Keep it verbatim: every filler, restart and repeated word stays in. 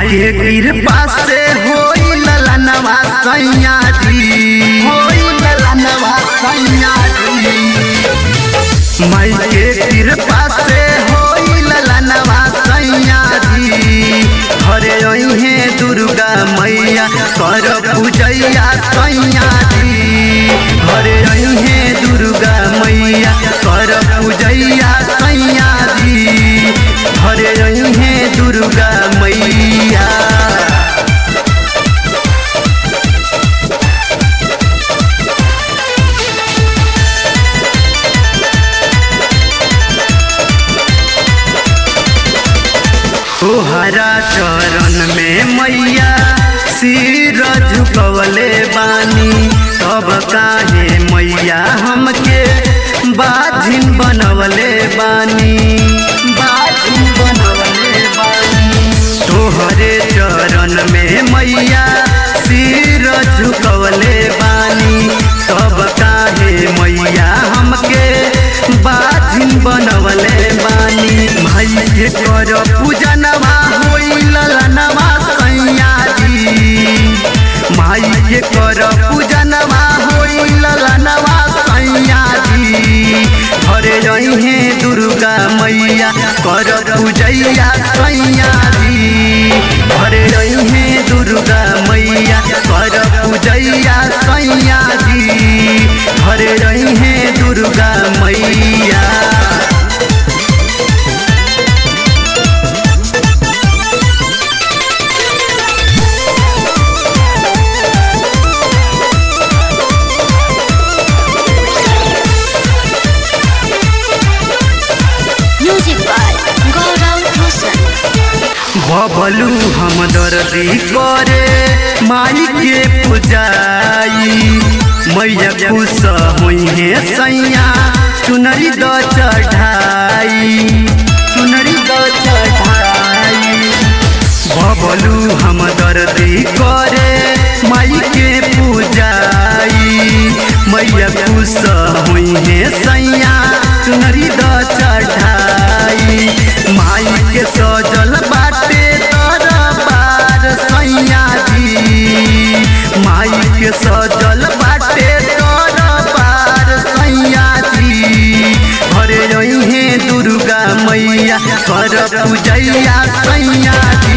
के कृपा से होई ललनवा सैया जी, होई ललनवा सैया जी। माई के कृपा से होई ललनवा सैया जी। घरे अइहे दुर्गा मैया कर पूजैया सैया जी। घरे अइहे दुर्गा मैया कर पूजैया सैया जी। घरे अइहे दुर्गा मैया। तोहरा चरण में मैया सिर झुकवले बानी। तब काहे मैया हमके बाझिन बनवले बानी, बाझिन बनवले बानी। तोहरे चरण में मैया सिर झुकवले बानी। तब काहे मैया हमके बाझिन बनवले बानी। भाई के कर पूजनवा होई ललनवा सैया जी। माई के कर पूजनवा होई ललनवा सैया जी। घरे अइहे दुर्गा मैया कर पूजैया सैया जी। घरे अइहे दुर्गा मैया कर पूजैया सैया जी। घरे अइहे दुर्गा मैया। बबलू हम दर्दी करे माई के पूजाई। मैया खुश होइहे सैया चुनरी द चढ़ाई, चुनरी द चढ़ाई। बबलू हम दर्दी करे माई के पूजाई। मैया खुश होइहे सैया चुनरी द चढ़ाई। माई के सजल बाटे दरबार सैया जी। माई के सजल बाटे दरबार सैया जी। घरे अइहे दुर्गा मैया कर पूजैया सैया जी।